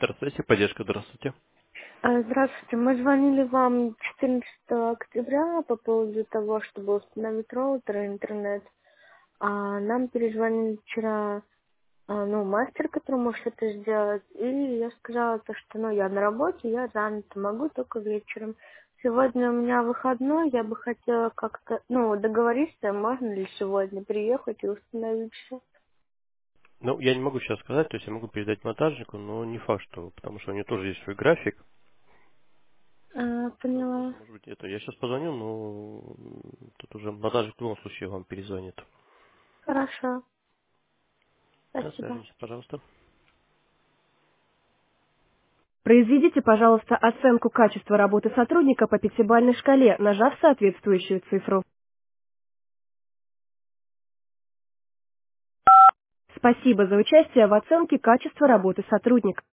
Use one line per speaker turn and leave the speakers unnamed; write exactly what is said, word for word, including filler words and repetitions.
Здравствуйте, поддержка, здравствуйте.
А, Здравствуйте, мы звонили вам четырнадцатого октября по поводу того, чтобы установить роутер и интернет. А нам перезвонили вчера, а, ну, мастер, который может это сделать, и я сказала, то, что, ну, я на работе, я занята, могу только вечером. Сегодня у меня выходной, я бы хотела как-то, ну, договориться, можно ли сегодня приехать и установить все.
Ну, я не могу сейчас сказать, то есть я могу передать монтажнику, но не факт, что, потому что у него тоже есть свой график.
А,
Вот, то есть,
поняла.
может быть, это я сейчас позвоню, но м, тут уже монтажник в любом случае вам перезвонит.
Хорошо,
Да,
спасибо.
свяжемся, пожалуйста.
Произведите, пожалуйста, оценку качества работы сотрудника по пятибалльной шкале, нажав соответствующую цифру. Спасибо за участие в оценке качества работы сотрудника.